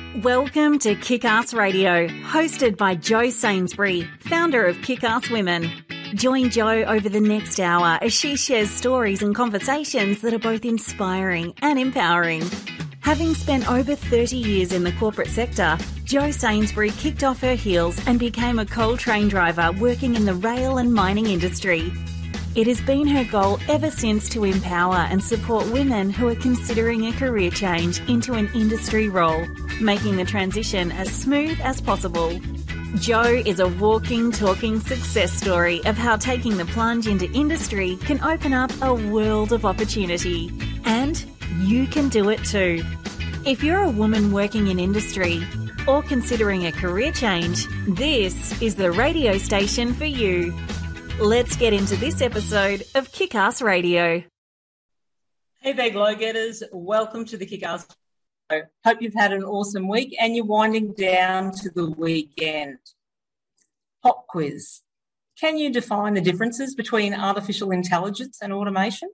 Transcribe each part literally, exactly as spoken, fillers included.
Welcome to Kick-Ass Radio, hosted by Jo Sainsbury, founder of Kick-Ass Women. Join Jo over the next hour as she shares stories and conversations that are both inspiring and empowering. Having spent over thirty years in the corporate sector, Jo Sainsbury kicked off her heels and became a coal train driver working in the rail and mining industry. It has been her goal ever since to empower and support women who are considering a career change into an industry role, making the transition as smooth as possible. Jo is a walking, talking success story of how taking the plunge into industry can open up a world of opportunity. And you can do it too. If you're a woman working in industry or considering a career change, this is the radio station for you. Let's get into this episode of Kick-Ass Radio. Hey there, Glow Getters. Welcome to the Kick-Ass Radio. Hope you've had an awesome week and you're winding down to the weekend. Pop quiz. Can you define the differences between artificial intelligence and automation?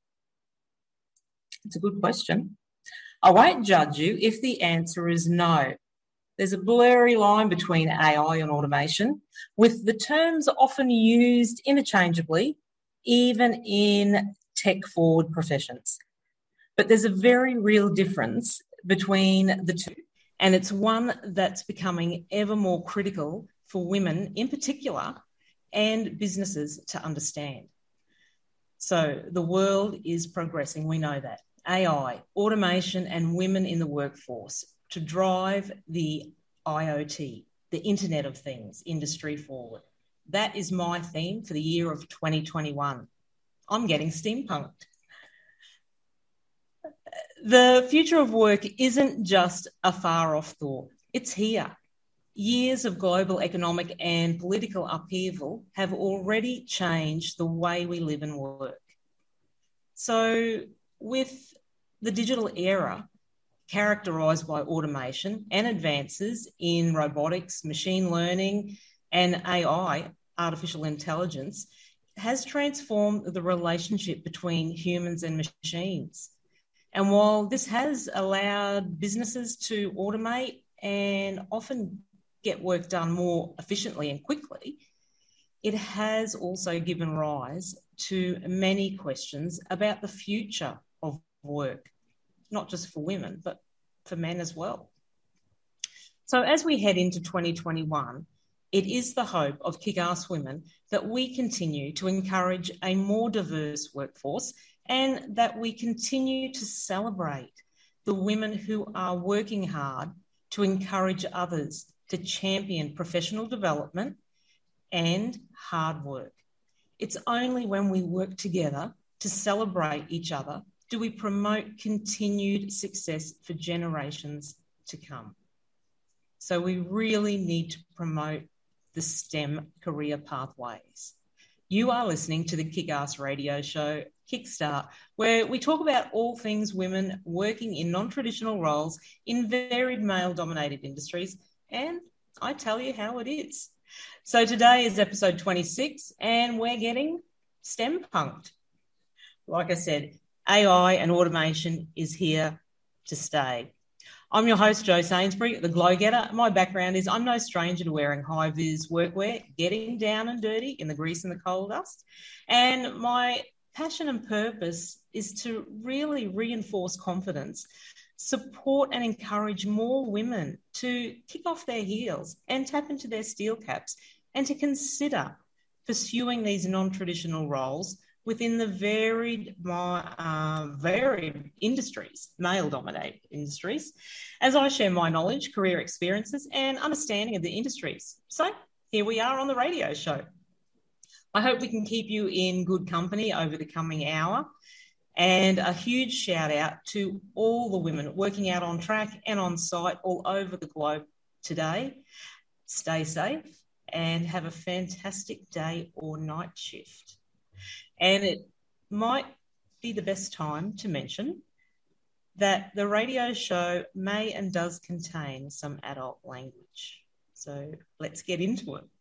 It's a good question. I won't judge you if the answer is no. There's a blurry line between A I and automation, with the terms often used interchangeably, even in tech-forward professions. But there's a very real difference between the two, and it's one that's becoming ever more critical for women in particular and businesses to understand. So the world is progressing, we know that. A I, automation and women in the workforce to drive the I O T, the Internet of Things, industry forward. That is my theme for the year of twenty twenty-one. I'm getting steampunked. The future of work isn't just a far-off thought. It's here. Years of global economic and political upheaval have already changed the way we live and work. So with the digital era characterised by automation and advances in robotics, machine learning and A I, artificial intelligence, has transformed the relationship between humans and machines. And while this has allowed businesses to automate and often get work done more efficiently and quickly, it has also given rise to many questions about the future of work, not just for women, but for men as well. So as we head into twenty twenty-one, it is the hope of Kick-Ass Women that we continue to encourage a more diverse workforce and that we continue to celebrate the women who are working hard to encourage others to champion professional development and hard work. It's only when we work together to celebrate each other do we promote continued success for generations to come. So we really need to promote the STEM career pathways. You are listening to the Kick-Ass Radio Show, Kickstart, where we talk about all things women working in non-traditional roles in varied male-dominated industries, and I tell you how it is. So today is episode twenty-six, and we're getting STEM punked. Like I said, A I and automation is here to stay. I'm your host, Jo Sainsbury, the Glow Getter. My background is I'm no stranger to wearing high-vis workwear, getting down and dirty in the grease and the coal dust. And my passion and purpose is to really reinforce confidence, support and encourage more women to kick off their heels and tap into their steel caps and to consider pursuing these non-traditional roles within the varied, uh, varied industries, male-dominated industries, as I share my knowledge, career experiences and understanding of the industries. So here we are on the radio show. I hope we can keep you in good company over the coming hour. And a huge shout out to all the women working out on track and on site all over the globe today. Stay safe and have a fantastic day or night shift. And it might be the best time to mention that the radio show may and does contain some adult language. So let's get into it.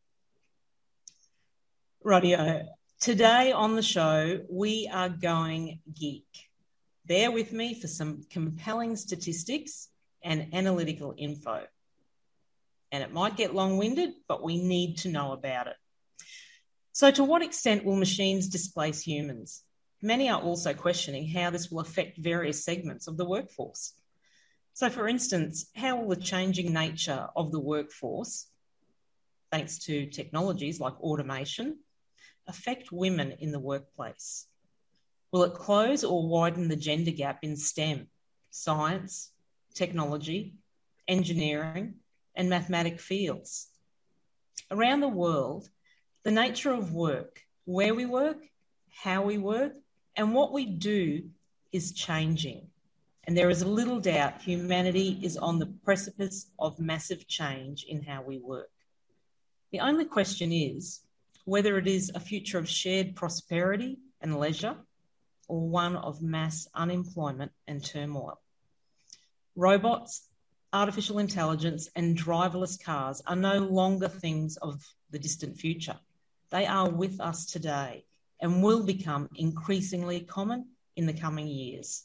Rightio. Today on the show, we are going geek. Bear with me for some compelling statistics and analytical info. And it might get long-winded, but we need to know about it. So to what extent will machines displace humans? Many are also questioning how this will affect various segments of the workforce. So for instance, how will the changing nature of the workforce, thanks to technologies like automation, affect women in the workplace? Will it close or widen the gender gap in STEM, science, technology, engineering, and mathematic fields? Around the world, the nature of work, where we work, how we work, and what we do is changing. And there is little doubt humanity is on the precipice of massive change in how we work. The only question is whether it is a future of shared prosperity and leisure or one of mass unemployment and turmoil. Robots, artificial intelligence, and driverless cars are no longer things of the distant future. They are with us today and will become increasingly common in the coming years.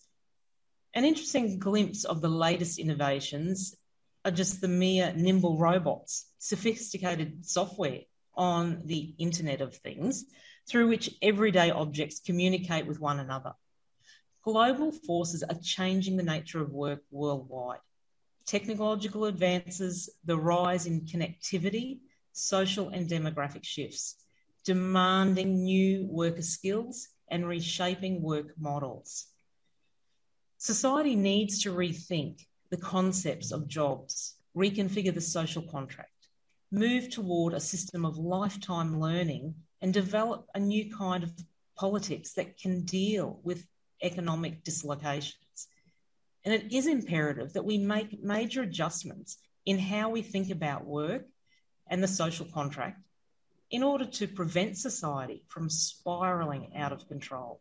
An interesting glimpse of the latest innovations are just the mere nimble robots, sophisticated software on the Internet of Things, through which everyday objects communicate with one another. Global forces are changing the nature of work worldwide. Technological advances, the rise in connectivity, social and demographic shifts, demanding new worker skills and reshaping work models. Society needs to rethink the concepts of jobs, reconfigure the social contract, move toward a system of lifetime learning, and develop a new kind of politics that can deal with economic dislocations. And it is imperative that we make major adjustments in how we think about work and the social contract in order to prevent society from spiralling out of control.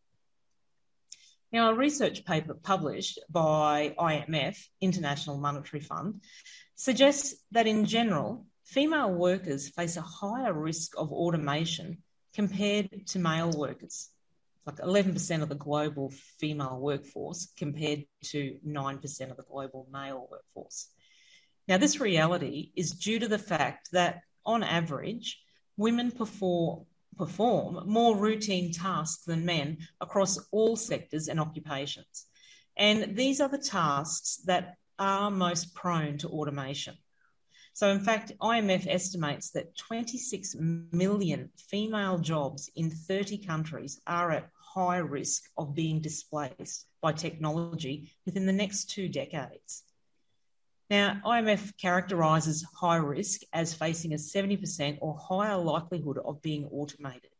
Now, a research paper published by I M F, International Monetary Fund, suggests that in general, female workers face a higher risk of automation compared to male workers. It's like eleven percent of the global female workforce compared to nine percent of the global male workforce. Now, this reality is due to the fact that, on average, women perform, perform more routine tasks than men across all sectors and occupations. And these are the tasks that are most prone to automation. So, in fact, I M F estimates that twenty-six million female jobs in thirty countries are at high risk of being displaced by technology within the next two decades. Now, I M F characterises high risk as facing a seventy percent or higher likelihood of being automated.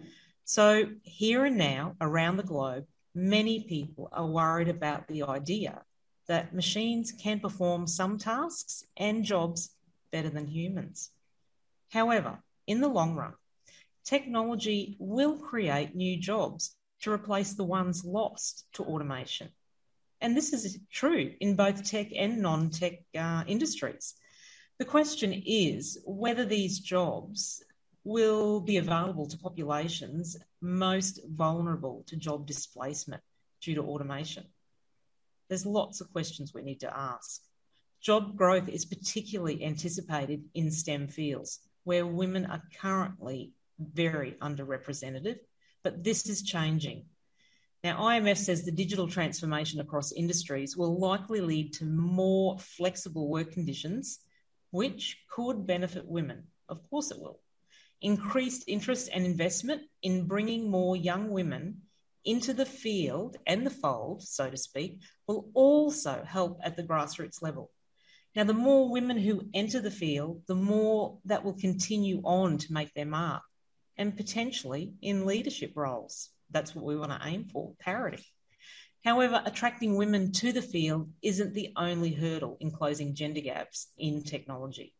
So here and now, around the globe, many people are worried about the idea that machines can perform some tasks and jobs better than humans. However, in the long run, technology will create new jobs to replace the ones lost to automation. And this is true in both tech and non-tech uh, industries. The question is whether these jobs will be available to populations most vulnerable to job displacement due to automation. There's lots of questions we need to ask. Job growth is particularly anticipated in STEM fields, where women are currently very underrepresented, but this is changing. Now, I M F says the digital transformation across industries will likely lead to more flexible work conditions, which could benefit women. Of course it will. Increased interest and investment in bringing more young women into the field and the fold, so to speak, will also help at the grassroots level. Now, the more women who enter the field, the more that will continue on to make their mark, and potentially in leadership roles. That's what we want to aim for, parity. However, attracting women to the field isn't the only hurdle in closing gender gaps in technology.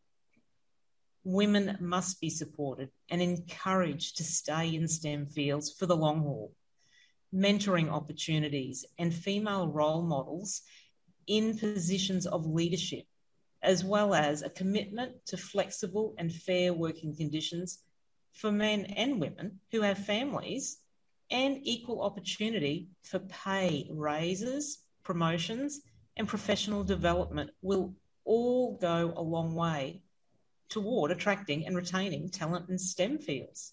Women must be supported and encouraged to stay in STEM fields for the long haul. Mentoring opportunities and female role models in positions of leadership, as well as a commitment to flexible and fair working conditions for men and women who have families, and equal opportunity for pay raises, promotions, and professional development will all go a long way toward attracting and retaining talent in STEM fields.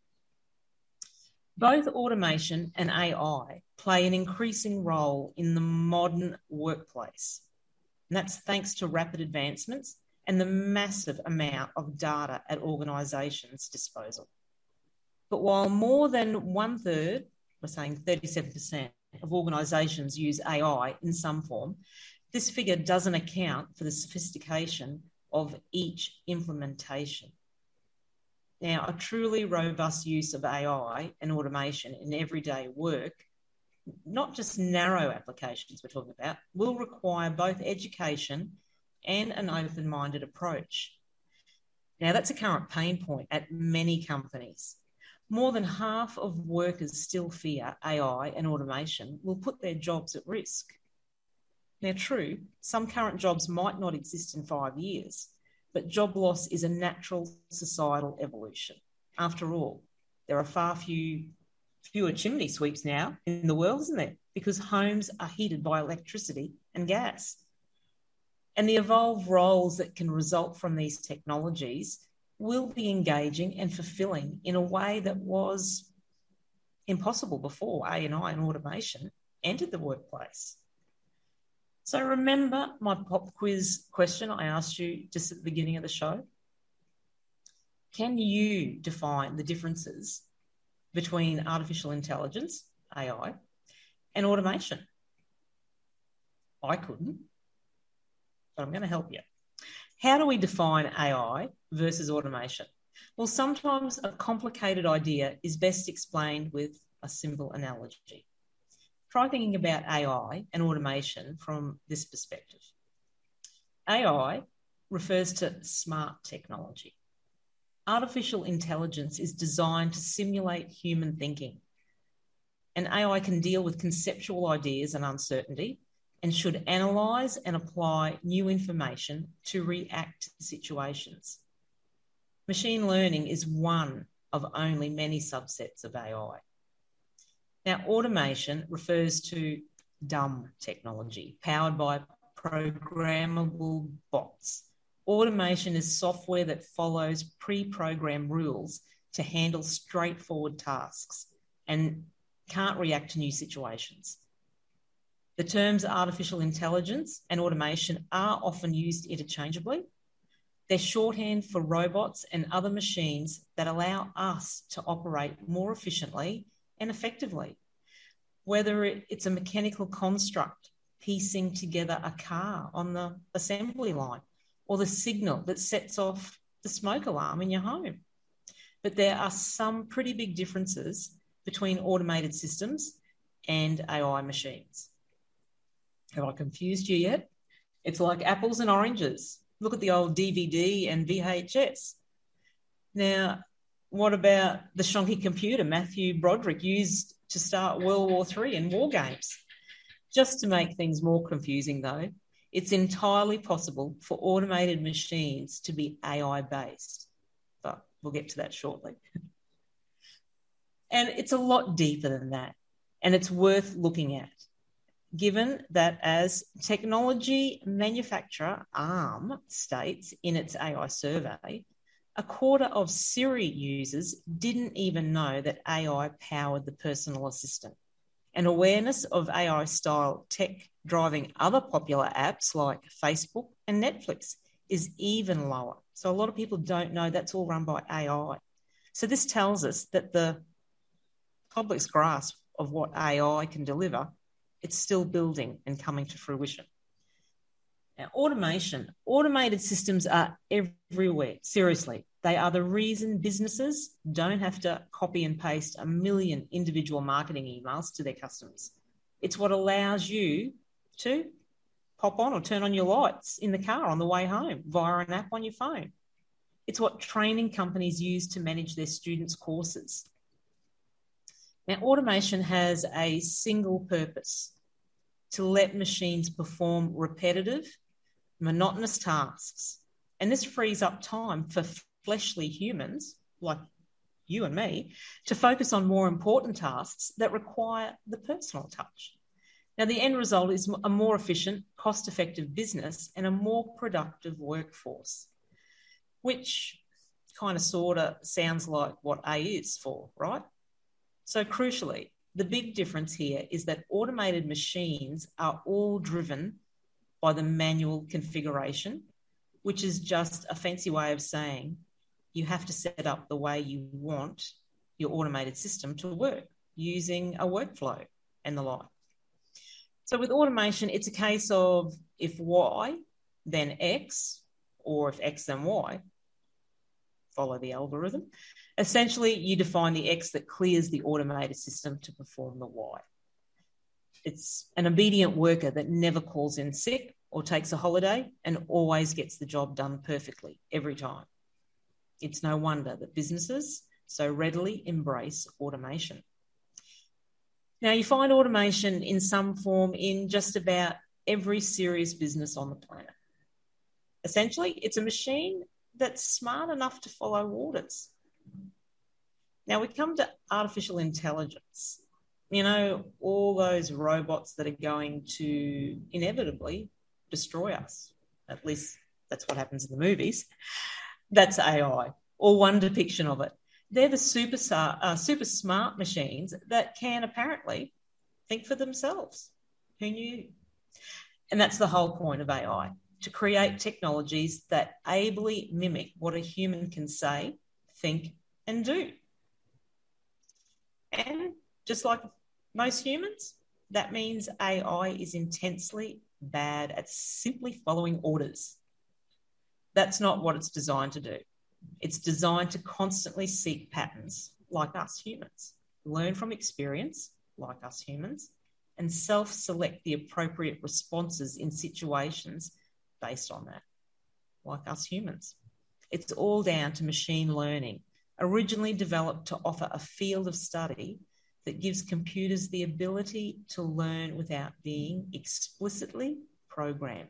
Both automation and A I play an increasing role in the modern workplace, and that's thanks to rapid advancements and the massive amount of data at organisations' disposal. But while more than one third, we're saying thirty-seven percent of organisations use A I in some form, this figure doesn't account for the sophistication of each implementation. Now, a truly robust use of A I and automation in everyday work, not just narrow applications we're talking about, will require both education and an open-minded approach. Now, that's a current pain point at many companies. More than half of workers still fear A I and automation will put their jobs at risk. Now, true, some current jobs might not exist in five years, but job loss is a natural societal evolution. After all, there are far few, fewer chimney sweeps now in the world, isn't there? Because homes are heated by electricity and gas. And the evolved roles that can result from these technologies will be engaging and fulfilling in a way that was impossible before A I and automation entered the workplace. So remember my pop quiz question I asked you just at the beginning of the show? Can you define the differences between artificial intelligence, A I, and automation? I couldn't, but I'm going to help you. How do we define A I versus automation? Well, sometimes a complicated idea is best explained with a simple analogy. Try thinking about A I and automation from this perspective. A I refers to smart technology. Artificial intelligence is designed to simulate human thinking. And A I can deal with conceptual ideas and uncertainty and should analyse and apply new information to react to situations. Machine learning is one of only many subsets of A I. Now, automation refers to dumb technology powered by programmable bots. Automation is software that follows pre-programmed rules to handle straightforward tasks and can't react to new situations. The terms artificial intelligence and automation are often used interchangeably. They're shorthand for robots and other machines that allow us to operate more efficiently and effectively. Whether it's a mechanical construct piecing together a car on the assembly line or the signal that sets off the smoke alarm in your home. But there are some pretty big differences between automated systems and A I machines. Have I confused you yet? It's like apples and oranges. Look at the old D V D and V H S. Now, what about the shonky computer Matthew Broderick used to start World War Three and war games? Just to make things more confusing, though, it's entirely possible for automated machines to be A I-based, but we'll get to that shortly. And it's a lot deeper than that, and it's worth looking at, given that as technology manufacturer ARM states in its A I survey, a quarter of Siri users didn't even know that A I powered the personal assistant. And awareness of A I-style tech driving other popular apps like Facebook and Netflix is even lower. So a lot of people don't know that's all run by A I. So this tells us that the public's grasp of what A I can deliver, it's still building and coming to fruition. Now, automation. Automated systems are everywhere. Seriously, they are the reason businesses don't have to copy and paste a million individual marketing emails to their customers. It's what allows you to pop on or turn on your lights in the car on the way home via an app on your phone. It's what training companies use to manage their students' courses. Now, automation has a single purpose: to let machines perform repetitive, monotonous tasks. And this frees up time for fleshly humans, like you and me, to focus on more important tasks that require the personal touch. Now, the end result is a more efficient, cost-effective business and a more productive workforce, which kind of sort of sounds like what A is for, right? So crucially, the big difference here is that automated machines are all driven by the manual configuration, which is just a fancy way of saying you have to set up the way you want your automated system to work using a workflow and the like. So with automation, it's a case of if Y, then X, or if X, then Y, follow the algorithm. Essentially, you define the X that clears the automated system to perform the Y. It's an obedient worker that never calls in sick or takes a holiday and always gets the job done perfectly every time. It's no wonder that businesses so readily embrace automation. Now, you find automation in some form in just about every serious business on the planet. Essentially, it's a machine that's smart enough to follow orders. Now, we come to artificial intelligence. You know, all those robots that are going to inevitably destroy us. At least that's what happens in the movies. That's A I, or one depiction of it. They're the super, uh, super smart machines that can apparently think for themselves. Who knew? And that's the whole point of A I, to create technologies that ably mimic what a human can say, think, and do. And just like most humans, that means A I is intensely bad at simply following orders. That's not what it's designed to do. It's designed to constantly seek patterns like us humans, learn from experience like us humans, and self-select the appropriate responses in situations based on that, like us humans. It's all down to machine learning, originally developed to offer a field of study that gives computers the ability to learn without being explicitly programmed.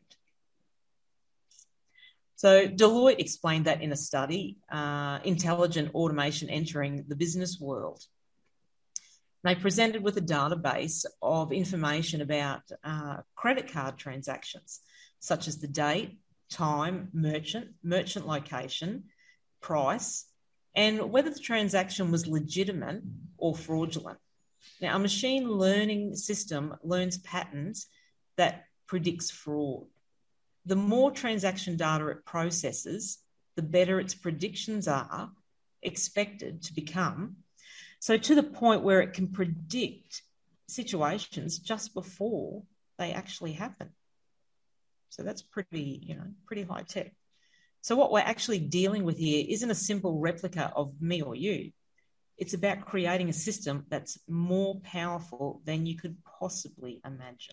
So Deloitte explained that in a study, uh, Intelligent Automation Entering the Business World. They presented with a database of information about uh, credit card transactions, such as the date, time, merchant, merchant location, price, and whether the transaction was legitimate or fraudulent. Now, a machine learning system learns patterns that predicts fraud. The more transaction data it processes, the better its predictions are expected to become. So to the point where it can predict situations just before they actually happen. So that's pretty, you know, pretty high tech. So what we're actually dealing with here isn't a simple replica of me or you. It's about creating a system that's more powerful than you could possibly imagine.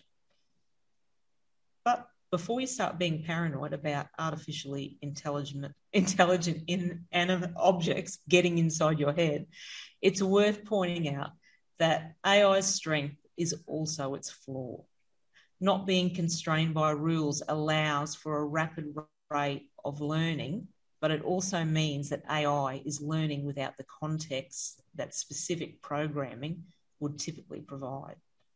But before you start being paranoid about artificially intelligent, intelligent inanimate objects getting inside your head, it's worth pointing out that A I's strength is also its flaw. Not being constrained by rules allows for a rapid rate of learning, but it also means that A I is learning without the context that specific programming would typically provide.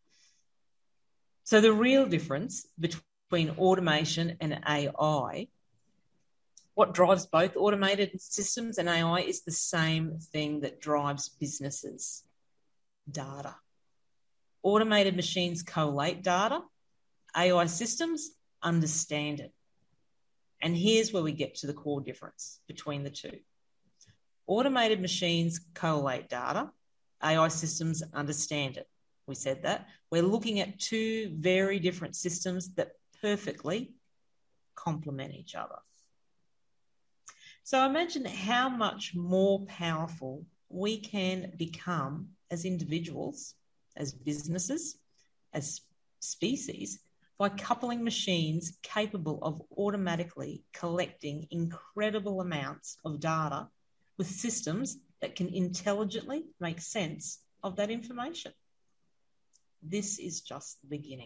So the real difference between between automation and A I, what drives both automated systems and A I is the same thing that drives businesses: data. Automated machines collate data, A I systems understand it. And here's where we get to the core difference between the two. Automated machines collate data, A I systems understand it. We said that. We're looking at two very different systems that perfectly complement each other. So imagine how much more powerful we can become as individuals, as businesses, as species, by coupling machines capable of automatically collecting incredible amounts of data with systems that can intelligently make sense of that information. This is just the beginning.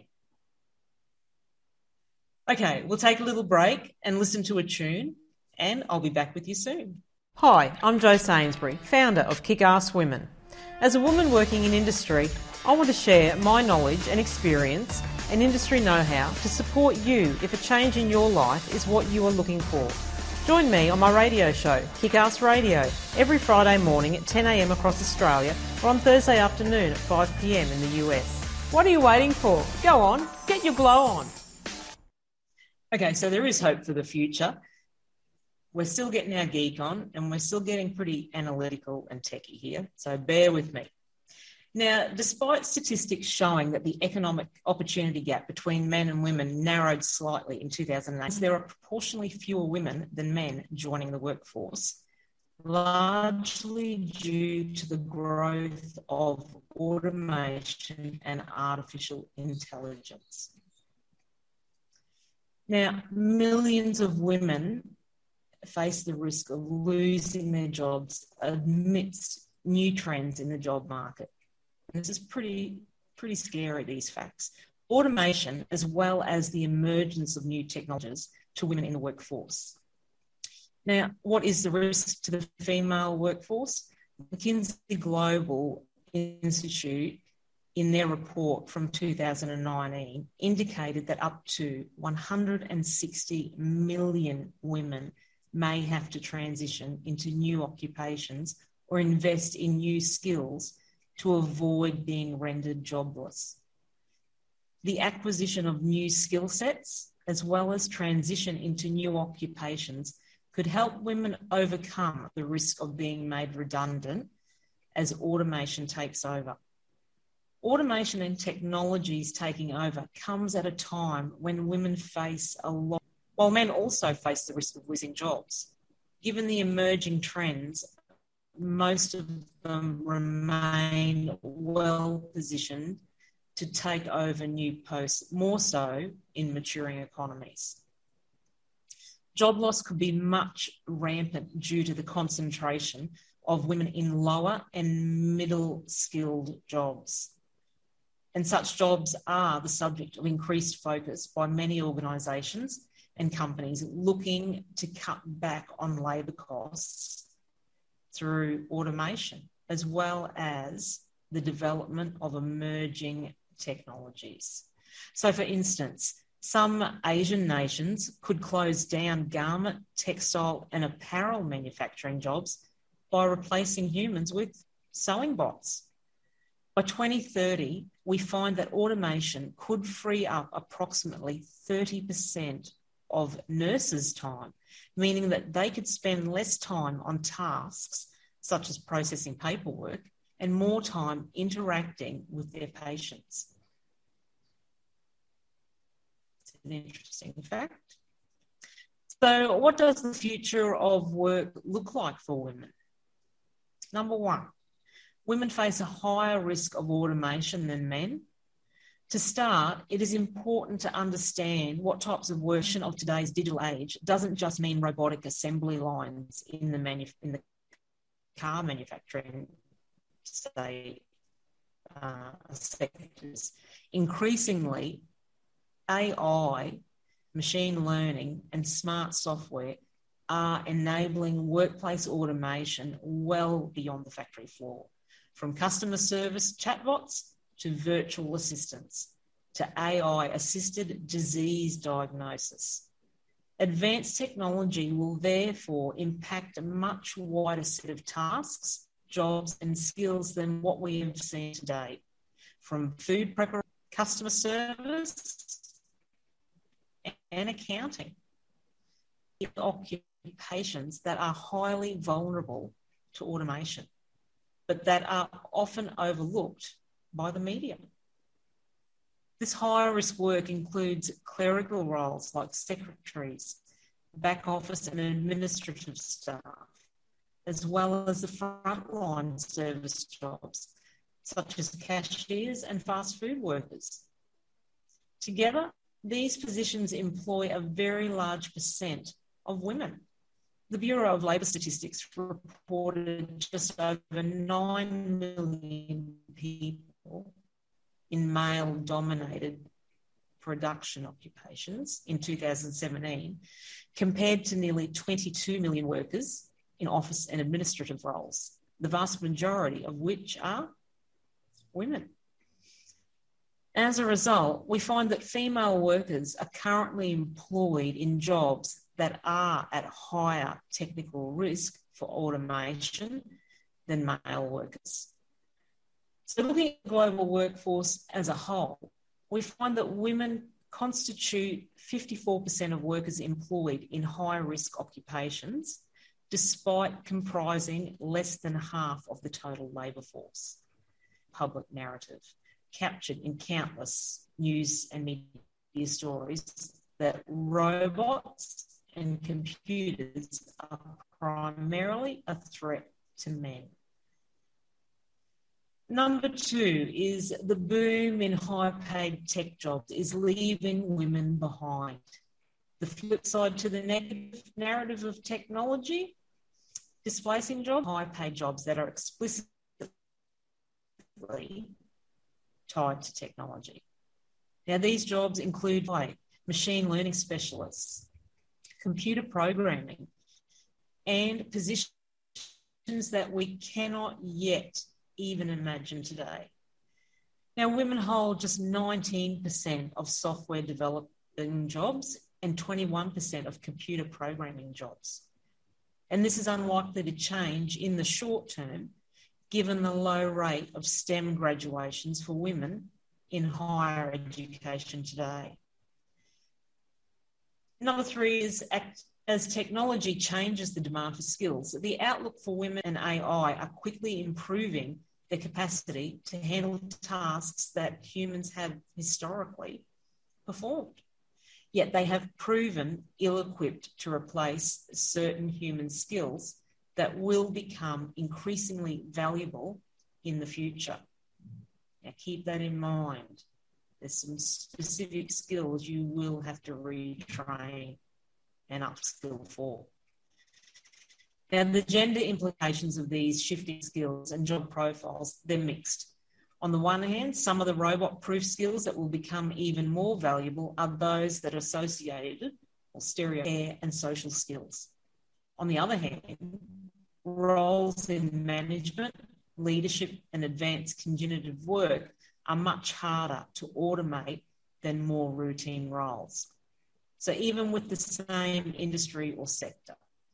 Okay, we'll take a little break and listen to a tune, and I'll be back with you soon. Hi, I'm Jo Sainsbury, founder of Kick-Ass Women. As a woman working in industry, I want to share my knowledge and experience and industry know-how to support you if a change in your life is what you are looking for. Join me on my radio show, Kick-Ass Radio, every Friday morning at ten a m across Australia or on Thursday afternoon at five p m in the U S. What are you waiting for? Go on, get your glow on. Okay, so there is hope for the future. We're still getting our geek on and we're still getting pretty analytical and techie here, so bear with me. Now, despite statistics showing that the economic opportunity gap between men and women narrowed slightly in two thousand eight, there are proportionally fewer women than men joining the workforce, largely due to the growth of automation and artificial intelligence. Now, millions of women face the risk of losing their jobs amidst new trends in the job market. And this is pretty, pretty scary, these facts. Automation, as well as the emergence of new technologies to women in the workforce. Now, what is the risk to the female workforce? McKinsey Global Institute, in their report from two thousand nineteen, indicated that up to one hundred sixty million women may have to transition into new occupations or invest in new skills to avoid being rendered jobless. The acquisition of new skill sets, as well as transition into new occupations, could help women overcome the risk of being made redundant as automation takes over. Automation and technologies taking over comes at a time when women face a lot, while men also face the risk of losing jobs. Given the emerging trends, most of them remain well positioned to take over new posts, more so in maturing economies. Job loss could be much rampant due to the concentration of women in lower and middle skilled jobs. And such jobs are the subject of increased focus by many organisations and companies looking to cut back on labour costs through automation, as well as the development of emerging technologies. So, for instance, some Asian nations could close down garment, textile and apparel manufacturing jobs by replacing humans with sewing bots. By twenty thirty, we find that automation could free up approximately thirty percent of nurses' time, meaning that they could spend less time on tasks such as processing paperwork and more time interacting with their patients. It's an interesting fact. So, what does the future of work look like for women? Number one, women face a higher risk of automation than men. To start, it is important to understand what types of work of today's digital age doesn't just mean robotic assembly lines in the, manu- in the car manufacturing, say, uh, sectors. Increasingly, A I, machine learning and smart software are enabling workplace automation well beyond the factory floor, from customer service chatbots to virtual assistants, to A I-assisted disease diagnosis. Advanced technology will therefore impact a much wider set of tasks, jobs and skills than what we have seen today, from food preparation, customer service and accounting. Occupations that are highly vulnerable to automation, but that are often overlooked by the media. This higher risk work includes clerical roles like secretaries, back office and administrative staff, as well as the frontline service jobs, such as cashiers and fast food workers. Together, these positions employ a very large percent of women. The Bureau of Labour Statistics reported just over nine million people in male-dominated production occupations in two thousand seventeen, compared to nearly twenty-two million workers in office and administrative roles. the vast majority of which are women. As a result, we find that female workers are currently employed in jobs that are at higher technical risk for automation than male workers. So looking at the global workforce as a whole, we find that women constitute fifty-four percent of workers employed in high-risk occupations, despite comprising less than half of the total labour force. Public narrative captured in countless news and media stories that robots and computers are primarily a threat to men. Number two is the boom in high-paid tech jobs is leaving women behind. The flip side to the negative narrative of technology, displacing jobs, high-paid jobs that are explicitly tied to technology. Now, these jobs include like machine learning specialists, computer programming, and positions that we cannot yet even imagine today. Now, women hold just nineteen percent of software developing jobs and twenty-one percent of computer programming jobs. And this is unlikely to change in the short term, given the low rate of STEM graduations for women in higher education today. Number three is, as technology changes the demand for skills, the outlook for women and A I are quickly improving their capacity to handle tasks that humans have historically performed. Yet they have proven ill-equipped to replace certain human skills that will become increasingly valuable in the future. Now, keep that in mind. There's some specific skills you will have to retrain and upskill for. Now, the gender implications of these shifting skills and job profiles, they're mixed. On the one hand, some of the robot-proof skills that will become even more valuable are those that are associated or stereotype and social skills. On the other hand, roles in management, leadership, and advanced cognitive work are much harder to automate than more routine roles. So even with the same industry or sector.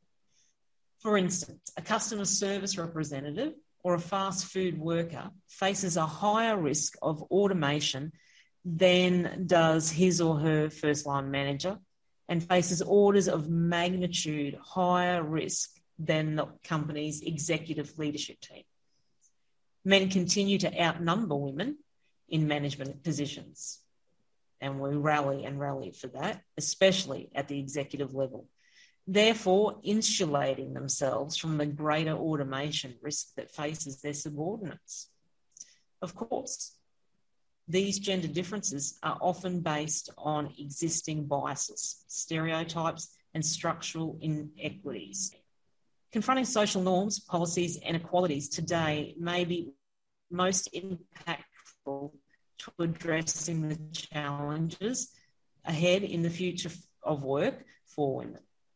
For instance, a customer service representative or a fast food worker faces a higher risk of automation than does his or her first line manager, and faces orders of magnitude higher risk than the company's executive leadership team. Men continue to outnumber women in management positions, and we rally and rally for that, especially at the executive level, therefore insulating themselves from the greater automation risk that faces their subordinates. Of course, these gender differences are often based on existing biases, stereotypes, and structural inequities. Confronting social norms, policies, and inequalities today may be most impactful to addressing the challenges ahead in the future of work for women.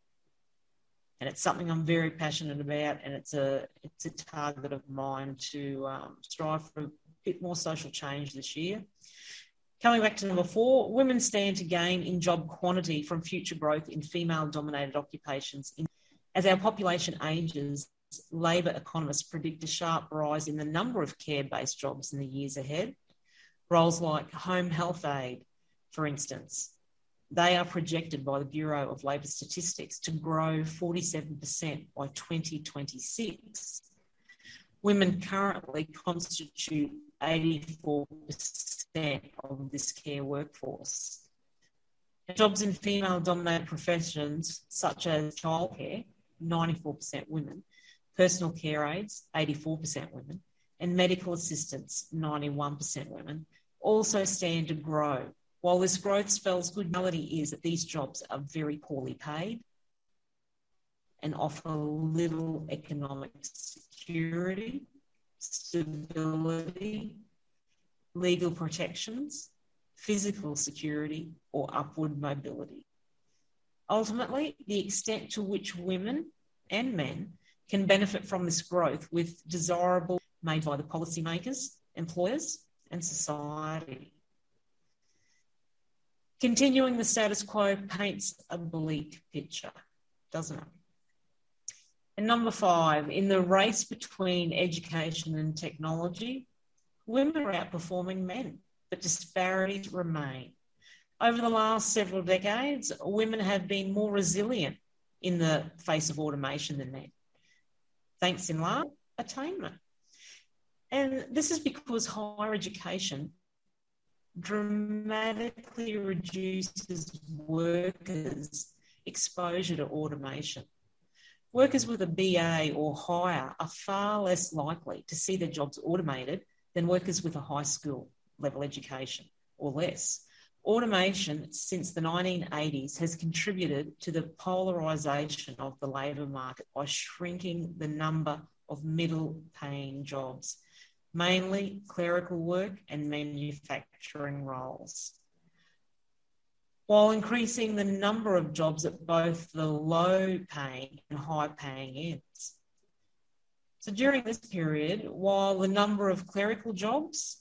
And it's something I'm very passionate about, and it's a it's a target of mine to um, strive for a bit more social change this year. Coming back to number four, women stand to gain in job quantity from future growth in female-dominated occupations. As our population ages, Labor economists predict a sharp rise in the number of care-based jobs in the years ahead. Roles like home health aide, for instance, they are projected by the Bureau of Labour Statistics to grow forty-seven percent by twenty twenty-six. Women currently constitute eighty-four percent of this care workforce. Jobs in female-dominated professions such as childcare, ninety-four percent women, personal care aides, eighty-four percent women, and medical assistants, ninety-one percent women, also stand to grow. While this growth spells good, reality is that these jobs are very poorly paid and offer little economic security, stability, legal protections, physical security, or upward mobility. Ultimately, the extent to which women and men can benefit from this growth with desirable made by the policymakers, employers, and society. Continuing the status quo paints a bleak picture, doesn't it? And number five, in the race between education and technology, women are outperforming men, but disparities remain. Over the last several decades, women have been more resilient in the face of automation than men, thanks in large attainment. And this is because higher education dramatically reduces workers' exposure to automation. Workers with a B A or higher are far less likely to see their jobs automated than workers with a high school level education or less. Automation since the nineteen eighties has contributed to the polarisation of the labour market by shrinking the number of middle-paying jobs, mainly clerical work and manufacturing roles, while increasing the number of jobs at both the low-paying and high-paying ends. So during this period, while the number of clerical jobs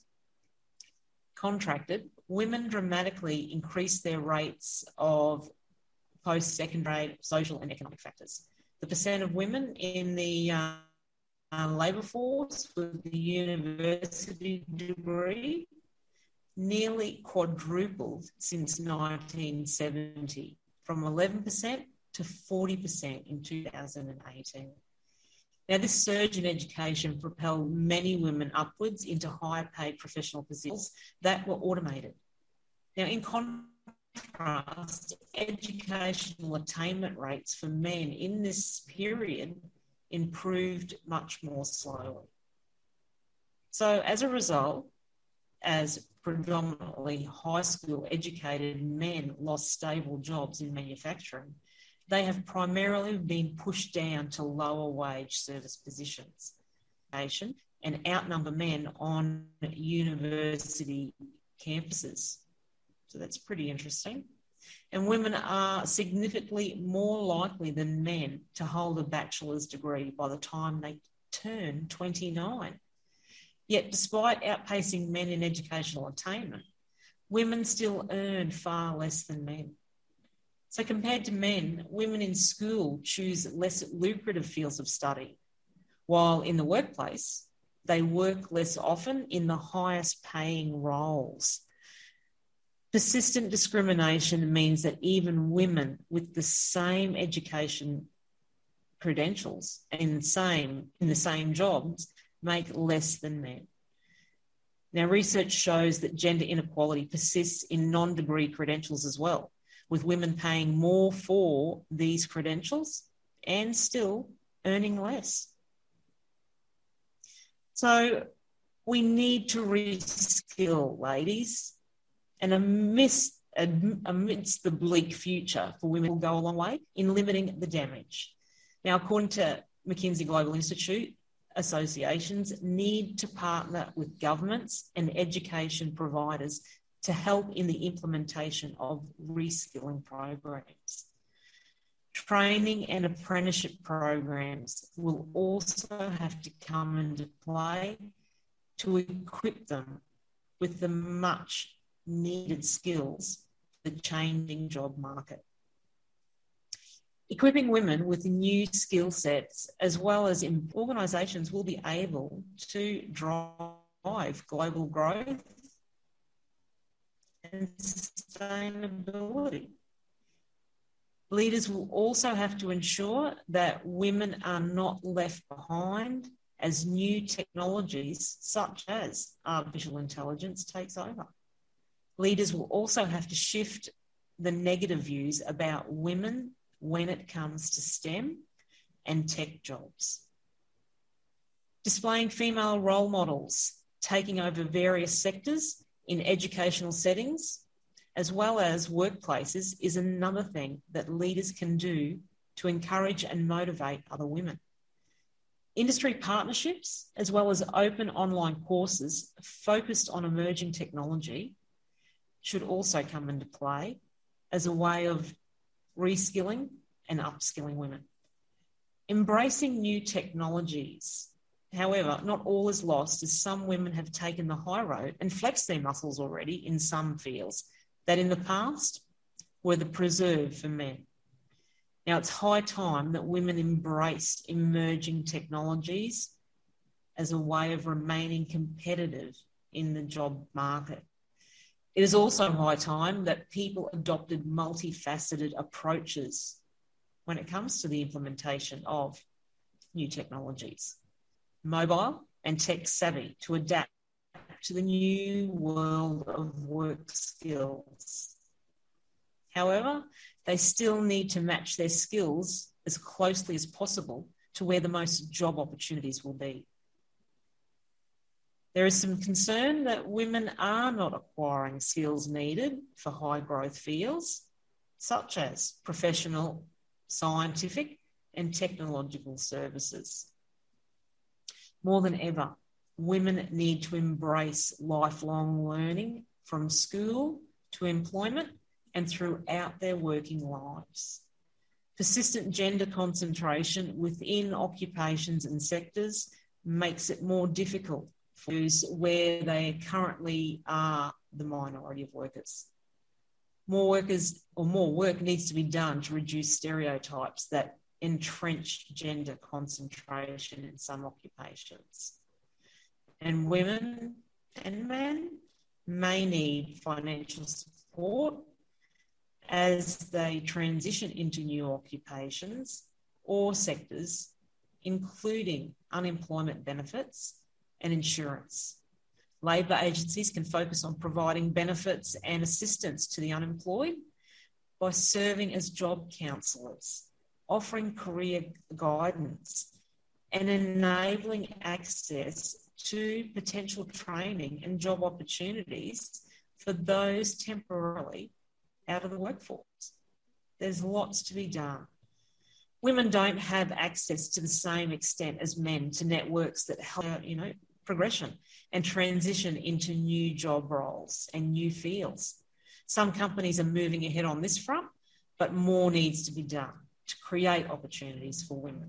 contracted, women dramatically increased their rates of post-secondary social and economic factors. The percent of women in the uh, uh, labour force with a university degree nearly quadrupled since nineteen seventy, from eleven percent to forty percent in two thousand eighteen. Now, this surge in education propelled many women upwards into higher paid professional positions that were automated. Now, in contrast, educational attainment rates for men in this period improved much more slowly. So as a result, as predominantly high school educated men lost stable jobs in manufacturing, they have primarily been pushed down to lower wage service positions and outnumber men on university campuses. So that's pretty interesting. And women are significantly more likely than men to hold a bachelor's degree by the time they turn twenty-nine. Yet despite outpacing men in educational attainment, women still earn far less than men. So compared to men, women in school choose less lucrative fields of study, while in the workplace, they work less often in the highest paying roles. Persistent discrimination means that even women with the same education credentials and same in the same jobs make less than men. Now, research shows that gender inequality persists in non-degree credentials as well, with women paying more for these credentials and still earning less. So we need to reskill, ladies, and amidst, amidst the bleak future for women will go a long way in limiting the damage. Now, according to McKinsey Global Institute, associations need to partner with governments and education providers to help in the implementation of reskilling programs. Training and apprenticeship programs will also have to come into play to equip them with the much needed skills for the changing job market. Equipping women with new skill sets, as well as organisations, will be able to drive global growth and sustainability. Leaders will also have to ensure that women are not left behind as new technologies such as artificial intelligence takes over. Leaders will also have to shift the negative views about women when it comes to STEM and tech jobs. Displaying female role models, taking over various sectors in educational settings, as well as workplaces, is another thing that leaders can do to encourage and motivate other women. Industry partnerships, as well as open online courses focused on emerging technology, should also come into play as a way of reskilling and upskilling women. Embracing new technologies. However, not all is lost, as some women have taken the high road and flexed their muscles already in some fields that in the past were the preserve for men. Now, it's high time that women embrace emerging technologies as a way of remaining competitive in the job market. It is also high time that people adopted multifaceted approaches when it comes to the implementation of new technologies, mobile and tech savvy, to adapt to the new world of work skills. However, they still need to match their skills as closely as possible to where the most job opportunities will be. There is some concern that women are not acquiring skills needed for high growth fields, such as professional, scientific, and technological services. More than ever, women need to embrace lifelong learning from school to employment and throughout their working lives. Persistent gender concentration within occupations and sectors makes it more difficult for those where they currently are the minority of workers. More workers or more work needs to be done to reduce stereotypes that entrench gender concentration in some occupations. And women and men may need financial support as they transition into new occupations or sectors, including unemployment benefits and insurance. Labour agencies can focus on providing benefits and assistance to the unemployed by serving as job counsellors, offering career guidance, and enabling access to potential training and job opportunities for those temporarily out of the workforce. There's lots to be done. Women don't have access to the same extent as men to networks that help, you know, progression and transition into new job roles and new fields. Some companies are moving ahead on this front, but more needs to be done to create opportunities for women.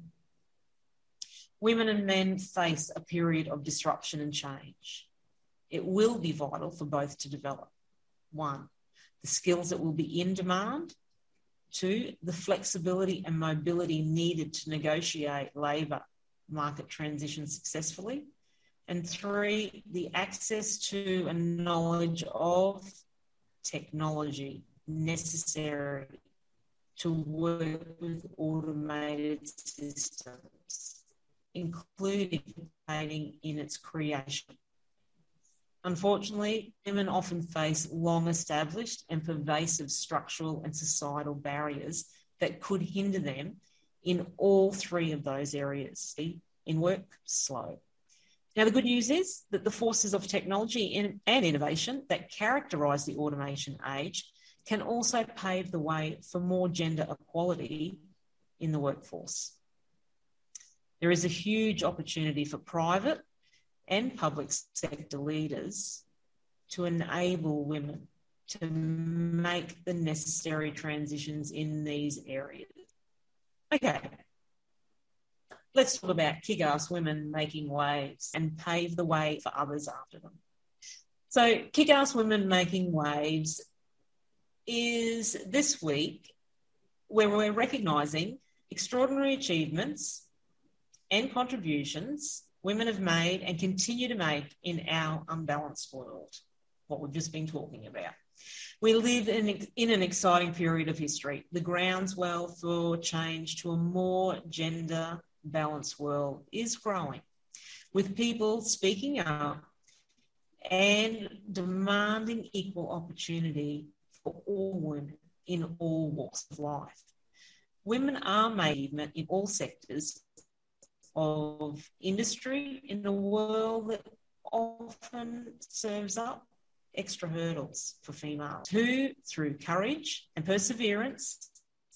Women and men face a period of disruption and change. It will be vital for both to develop. One, the skills that will be in demand. Two, the flexibility and mobility needed to negotiate labour market transition successfully. And three, the access to and knowledge of technology necessary to work with automated systems, including participating in its creation. Unfortunately, women often face long-established and pervasive structural and societal barriers that could hinder them in all three of those areas. In work, slow. Now, the good news is that the forces of technology and innovation that characterise the automation age can also pave the way for more gender equality in the workforce. There is a huge opportunity for private and public sector leaders to enable women to make the necessary transitions in these areas. Okay. Let's talk about kick-ass women making waves and pave the way for others after them. So Kick-Ass Women Making Waves is this week where we're recognising extraordinary achievements and contributions women have made and continue to make in our unbalanced world, what we've just been talking about. We live in, in an exciting period of history, the groundswell for change to a more gender balanced world is growing, with people speaking up and demanding equal opportunity for all women in all walks of life. Women are making it in all sectors of industry in a world that often serves up extra hurdles for females who, through courage and perseverance,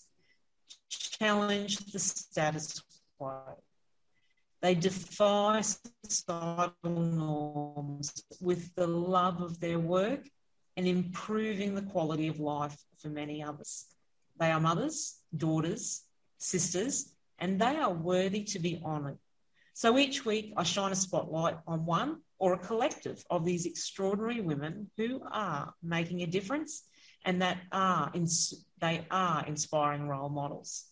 challenge the status quo. They defy societal norms with the love of their work and improving the quality of life for many others. They are mothers, daughters, sisters, and they are worthy to be honoured. So each week I shine a spotlight on one or a collective of these extraordinary women who are making a difference and that are ins- they are inspiring role models.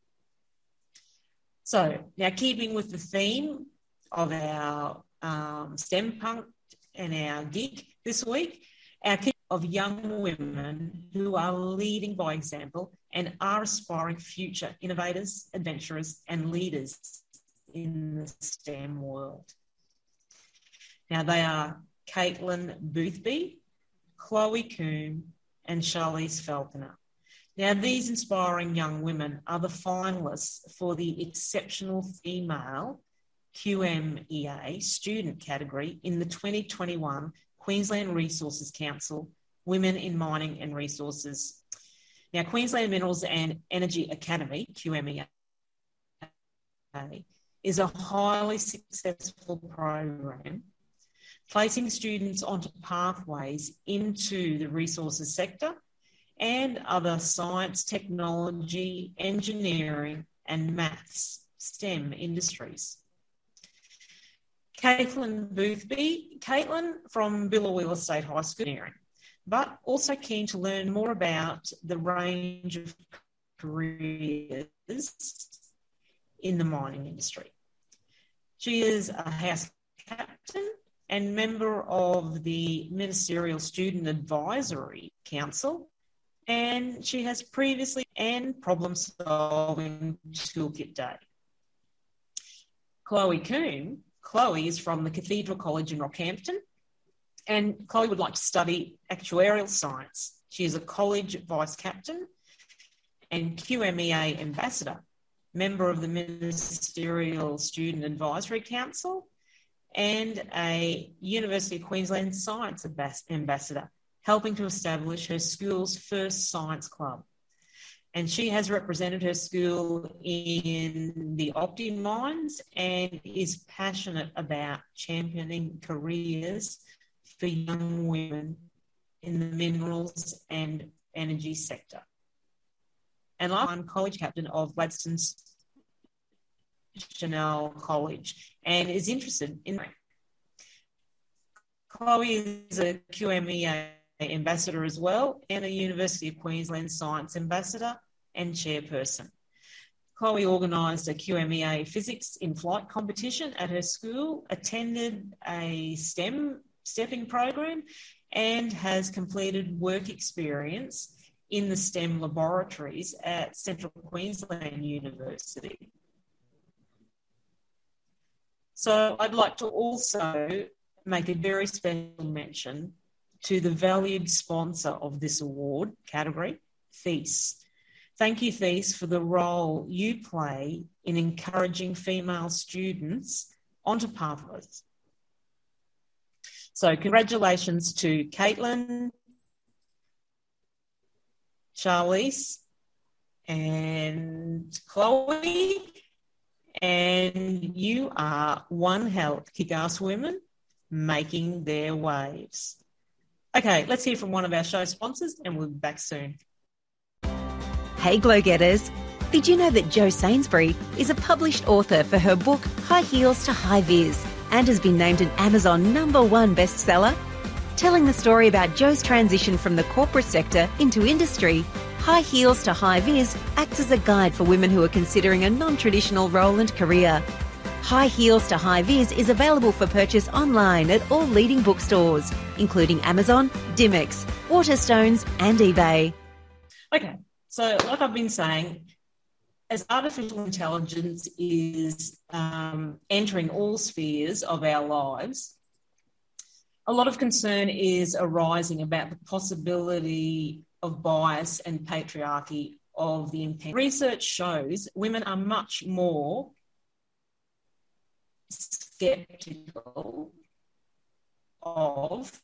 So now, keeping with the theme of our um, STEM Punk and our gig this week, our kick of young women who are leading by example and are aspiring future innovators, adventurers and leaders in the STEM world. Now, they are Caitlin Boothby, Chloe Coombe and Charlize Falconer. Now, these inspiring young women are the finalists for the Exceptional Female Q M E A student category in the twenty twenty-one Queensland Resources Council Women in Mining and Resources. Now, Queensland Minerals and Energy Academy, Q M E A, is a highly successful program placing students onto pathways into the resources sector and other science, technology, engineering and maths, STEM industries. Caitlin Boothby, Caitlin from Biloela State High School, engineering, but also keen to learn more about the range of careers in the mining industry. She is a house captain and member of the Ministerial Student Advisory Council, and she has previously and problem solving toolkit day. Chloe Coombe, Chloe is from the Cathedral College in Rockhampton, and Chloe would like to study actuarial science. She is a college vice captain and Q M E A ambassador, member of the Ministerial Student Advisory Council, and a University of Queensland Science Ambassador, helping to establish her school's first science club. And she has represented her school in the Opti Mines and is passionate about championing careers for young women in the minerals and energy sector. And last, I'm college captain of Gladstone's Chanel College and is interested in. Chloe is a Q M E A ambassador as well and a University of Queensland Science Ambassador and chairperson. Chloe organised a Q M E A physics in flight competition at her school, attended a STEM stepping program and has completed work experience in the STEM laboratories at Central Queensland University. So I'd like to also make a very special mention to the valued sponsor of this award category, Thiess. Thank you, Thiess, for the role you play in encouraging female students onto pathways. So congratulations to Caitlin, Charlize and Chloe, and you are one hell of kick-ass women making their waves. Okay, let's hear from one of our show sponsors and we'll be back soon. Hey Glow-getters, did you know that Jo Sainsbury is a published author for her book High Heels to High Vis and has been named an Amazon number one bestseller? Telling the story about Jo's transition from the corporate sector into industry, High Heels to High Vis acts as a guide for women who are considering a non-traditional role and career. High Heels to High Vis is available for purchase online at all leading bookstores, including Amazon, Dimex, Waterstones and eBay. Okay, so like I've been saying, as artificial intelligence is um, entering all spheres of our lives, a lot of concern is arising about the possibility of bias and patriarchy of the intent. Research shows women are much more sceptical of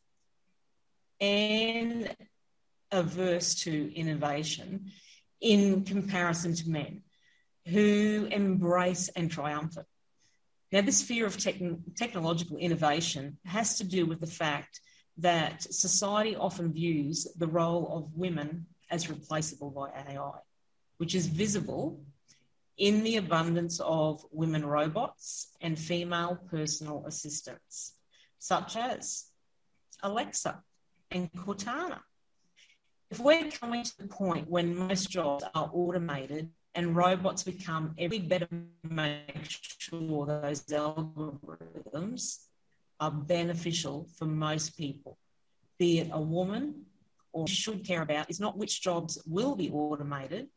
and averse to innovation in comparison to men who embrace and triumph it. Now, this fear of techn- technological innovation has to do with the fact that society often views the role of women as replaceable by A I, which is visible in the abundance of women robots and female personal assistants, such as Alexa and Cortana. If we're coming to the point when most jobs are automated and robots become every better make sure those algorithms are beneficial for most people, be it a woman or should care about is not which jobs will be automated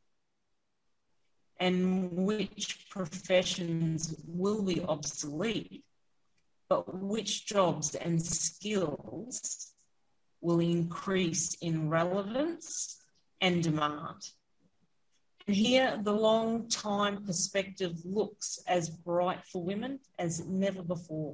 and which professions will be obsolete, but which jobs and skills will increase in relevance and demand. And here, the long-time perspective looks as bright for women as never before.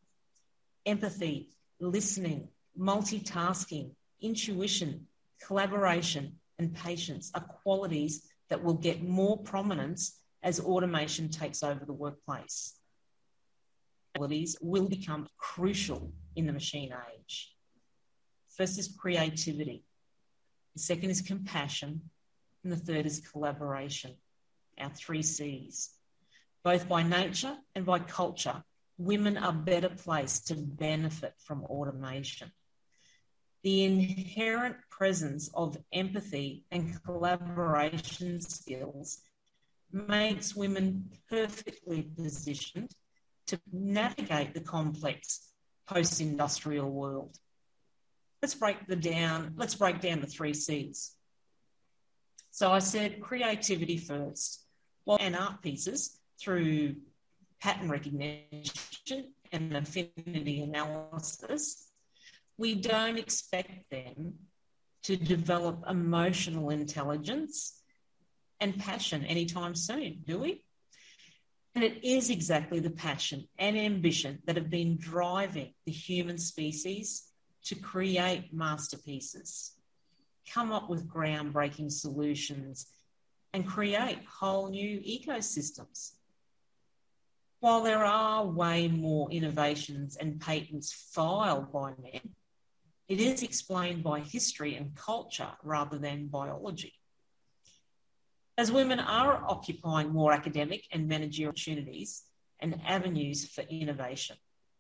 Empathy, listening, multitasking, intuition, collaboration, and patience are qualities that will get more prominence as automation takes over the workplace. Qualities will become crucial in the machine age. First is creativity, the second is compassion, and the third is collaboration, our three C's. Both by nature and by culture, women are better placed to benefit from automation. The inherent presence of empathy and collaboration skills makes women perfectly positioned to navigate the complex post-industrial world. Let's break the down, let's break down the three C's. So I said creativity first. Well, and art pieces through pattern recognition and affinity analysis, we don't expect them to develop emotional intelligence and passion anytime soon, do we? And it is exactly the passion and ambition that have been driving the human species to create masterpieces, come up with groundbreaking solutions, and create whole new ecosystems. While there are way more innovations and patents filed by men, it is explained by history and culture rather than biology. As women are occupying more academic and managerial opportunities and avenues for innovation.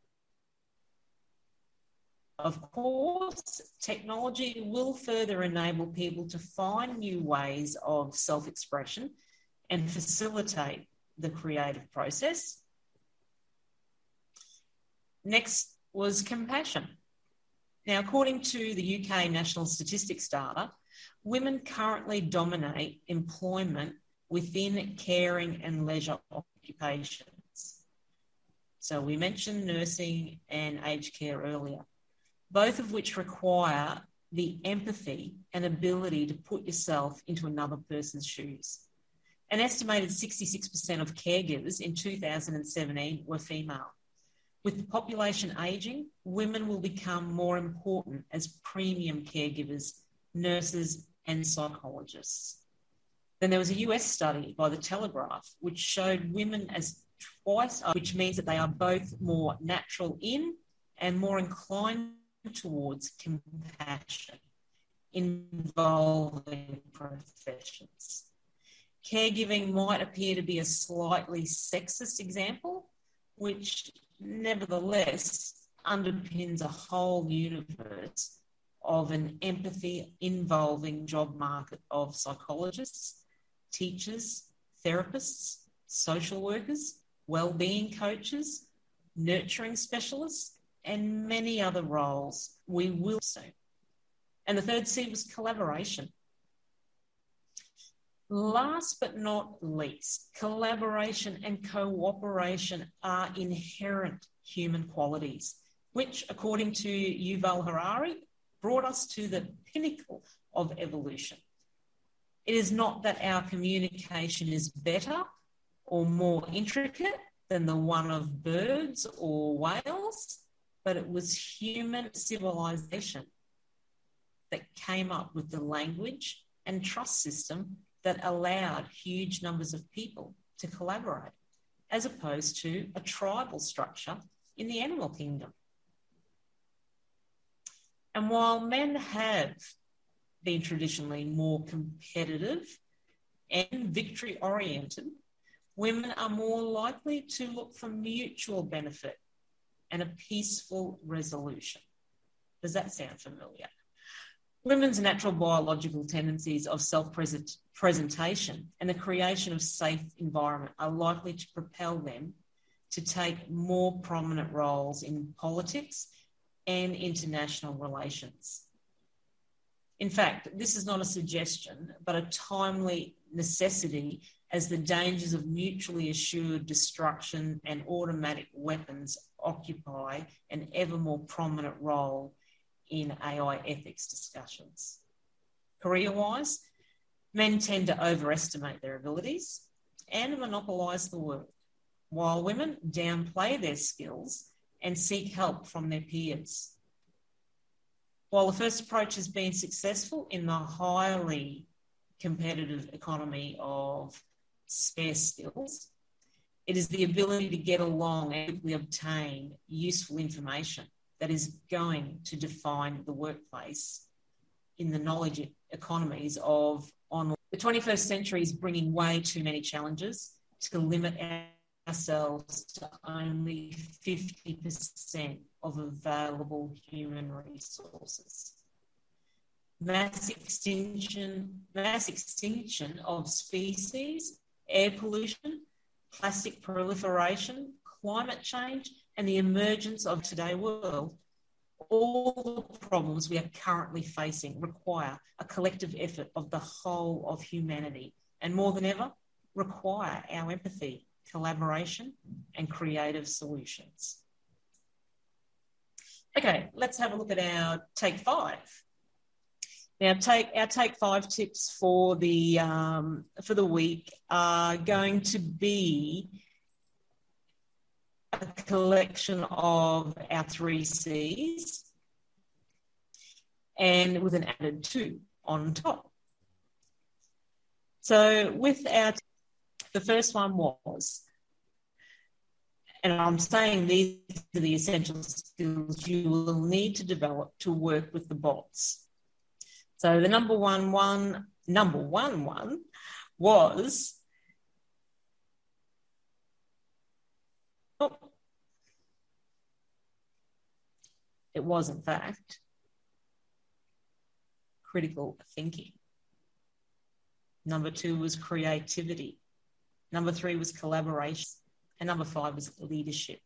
Of course, technology will further enable people to find new ways of self-expression and facilitate the creative process. Next was compassion. Now, according to the U K National Statistics data, women currently dominate employment within caring and leisure occupations. So we mentioned nursing and aged care earlier, both of which require the empathy and ability to put yourself into another person's shoes. An estimated sixty-six percent of caregivers in two thousand seventeen were female. With the population ageing, women will become more important as premium caregivers, nurses, and psychologists. Then there was a U S study by The Telegraph, which showed women as twice, which means that they are both more natural in and more inclined towards compassion involving professions. Caregiving might appear to be a slightly sexist example, which nevertheless underpins a whole universe of an empathy involving job market of psychologists, teachers, therapists, social workers, wellbeing coaches, nurturing specialists, and many other roles we will see. And the third C was collaboration. Last but not least, collaboration and cooperation are inherent human qualities, which, according to Yuval Harari, brought us to the pinnacle of evolution. It is not that our communication is better or more intricate than the one of birds or whales, but it was human civilization that came up with the language and trust system that allowed huge numbers of people to collaborate, as opposed to a tribal structure in the animal kingdom. And while men have been traditionally more competitive and victory-oriented, women are more likely to look for mutual benefit and a peaceful resolution. Does that sound familiar? Women's natural biological tendencies of self-presentation and the creation of safe environment are likely to propel them to take more prominent roles in politics and international relations. In fact, this is not a suggestion, but a timely necessity, as the dangers of mutually assured destruction and automatic weapons occupy an ever more prominent role in A I ethics discussions. Career-wise, men tend to overestimate their abilities and monopolise the world, while women downplay their skills and seek help from their peers. While the first approach has been successful in the highly competitive economy of scarce skills, it is the ability to get along and quickly obtain useful information that is going to define the workplace in the knowledge economies of online. The twenty-first century is bringing way too many challenges to limit ourselves to only fifty percent of available human resources. Mass extinction, mass extinction of species, air pollution, plastic proliferation, climate change, and the emergence of today's world, all the problems we are currently facing require a collective effort of the whole of humanity, and more than ever, require our empathy, collaboration, and creative solutions. Okay, let's have a look at our take five. Now, take our take five tips for the um, for the week are going to be a collection of our three C's and with an added two on top. So with our, the first one was, and I'm saying these are the essential skills you will need to develop to work with the bots. So the number one one, number one one was, oh, it was in fact critical thinking. Number two was creativity. Number three was collaboration. And number five was leadership.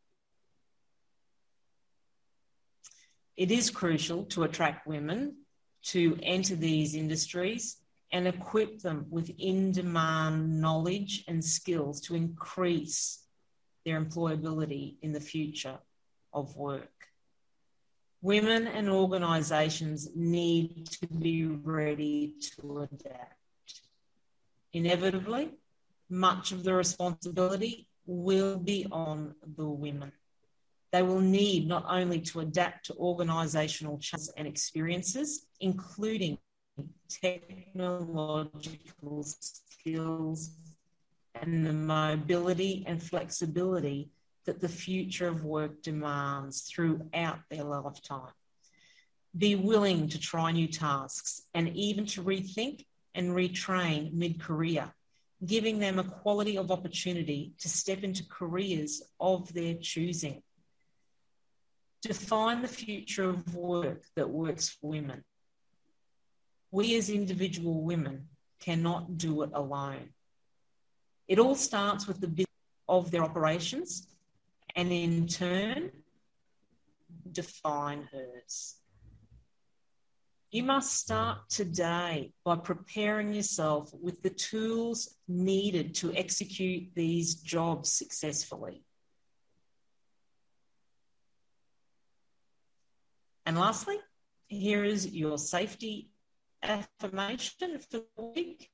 It is crucial to attract women to enter these industries and equip them with in-demand knowledge and skills to increase their employability in the future of work. Women and organisations need to be ready to adapt. Inevitably, much of the responsibility will be on the women. They will need not only to adapt to organisational challenges and experiences, including technological skills and the mobility and flexibility that the future of work demands throughout their lifetime. Be willing to try new tasks and even to rethink and retrain mid-career, giving them a quality of opportunity to step into careers of their choosing. Define the future of work that works for women. We as individual women cannot do it alone. It all starts with the business of their operations and in turn, define hers. You must start today by preparing yourself with the tools needed to execute these jobs successfully. And lastly, here is your safety affirmation for the week.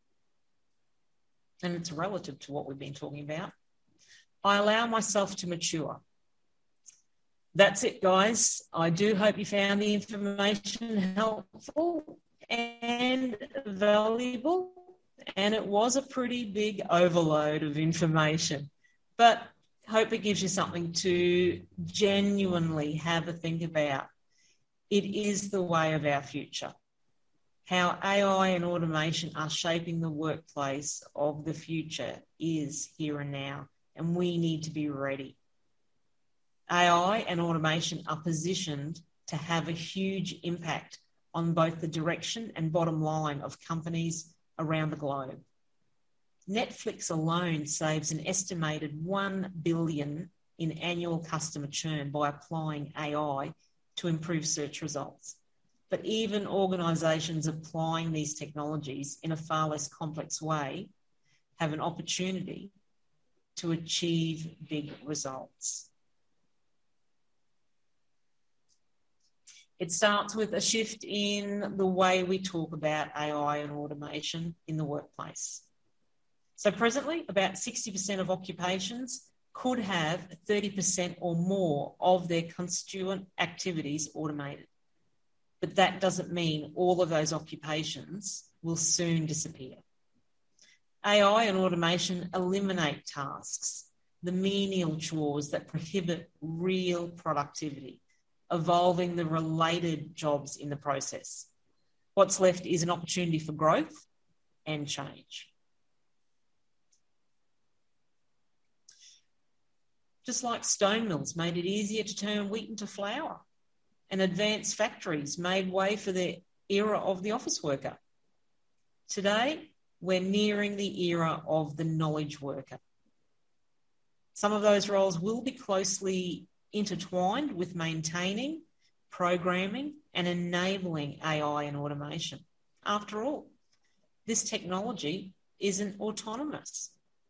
And it's relative to what we've been talking about. I allow myself to mature. That's it, guys. I do hope you found the information helpful and valuable. And it was a pretty big overload of information, but hope it gives you something to genuinely have a think about. It is the way of our future. how A I and automation are shaping the workplace of the future is here and now, and we need to be ready. A I and automation are positioned to have a huge impact on both the direction and bottom line of companies around the globe. Netflix alone saves an estimated one billion dollars in annual customer churn by applying A I to improve search results. But even organisations applying these technologies in a far less complex way have an opportunity to achieve big results. It starts with a shift in the way we talk about A I and automation in the workplace. So presently, about sixty percent of occupations could have thirty percent or more of their constituent activities automated. But that doesn't mean all of those occupations will soon disappear. A I and automation eliminate tasks, the menial chores that prohibit real productivity, evolving the related jobs in the process. What's left is an opportunity for growth and change. Just like stone mills made it easier to turn wheat into flour, and advanced factories made way for the era of the office worker. Today, we're nearing the era of the knowledge worker. Some of those roles will be closely intertwined with maintaining, programming, and enabling A I and automation. After all, this technology isn't autonomous.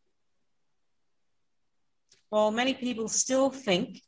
While many people still think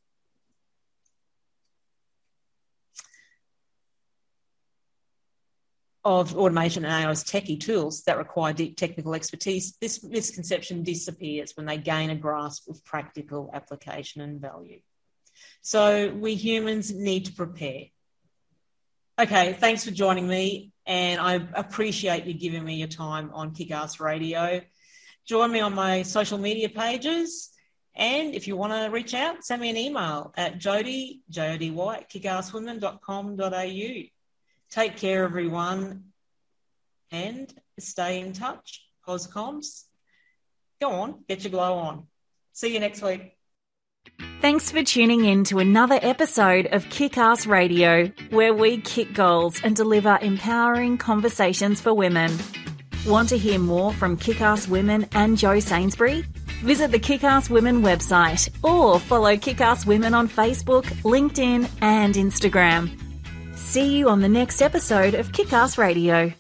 of automation and A I as techie tools that require deep technical expertise, this misconception disappears when they gain a grasp of practical application and value. So we humans need to prepare. Okay, thanks for joining me, and I appreciate you giving me your time on Kick-Ass Radio. Join me on my social media pages, and if you want to reach out, send me an email at jody, J O D Y, at kickasswomen dot com dot a u. Take care, everyone, and stay in touch. Coscoms, go on, get your glow on. See you next week. Thanks for tuning in to another episode of Kick-Ass Radio, where we kick goals and deliver empowering conversations for women. Want to hear more from Kick-Ass Women and Jo Sainsbury? Visit the Kick-Ass Women website or follow Kick-Ass Women on Facebook, LinkedIn and Instagram. See you on the next episode of Kick-Ass Radio.